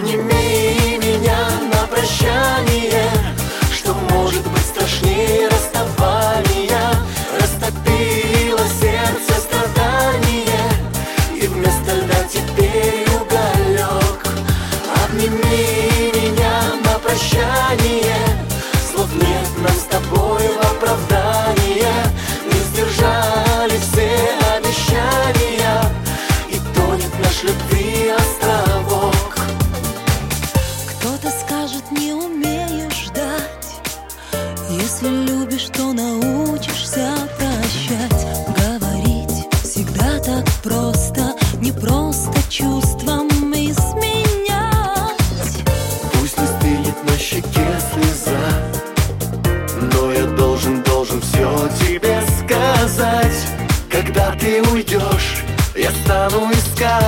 Обними меня на прощание, что может быть страшнее расставания. Растопило сердце страдание, и вместо льда теперь уголек. Обними меня на прощание, слов нет нам с тобой в оправдание. Не сдержали все обещания, и тонет наш любви островок. Кто-то скажет, не умеешь ждать. Если любишь, то научишься прощать. Говорить всегда так просто, не просто чувствам изменять. Пусть не стынет на щеке слеза, но я должен все тебе сказать. Когда ты уйдешь, я стану искать.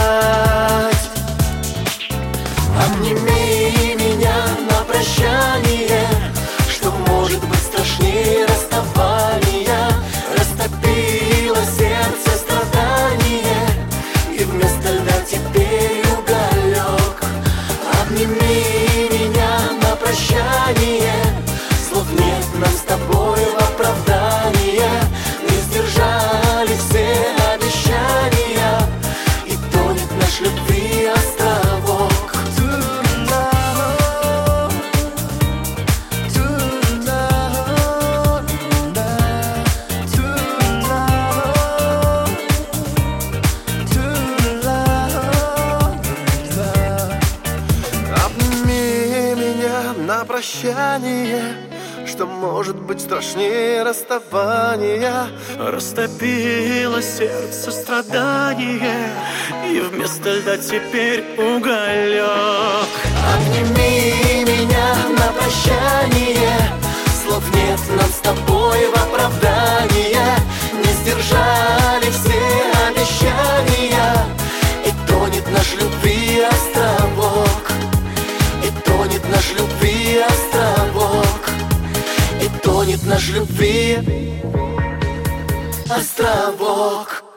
Обними меня на прощание, что может быть страшнее расставания. Растопило сердце страдание, и вместо льда теперь уголек. Обними меня на прощание, слов нет нам с тобой в оправдание. Не сдержали все обещания, и тонет наш любви островок. Обними меня на прощание, что может быть страшнее расставания. Растопило сердце страдание, и вместо льда теперь уголек. Обними меня на прощание, слов нет нам с тобой в оправдание. Не сдержали все обещания, и тонет наш любви островок. И тонет наш любви островок. И тонет наш любви островок.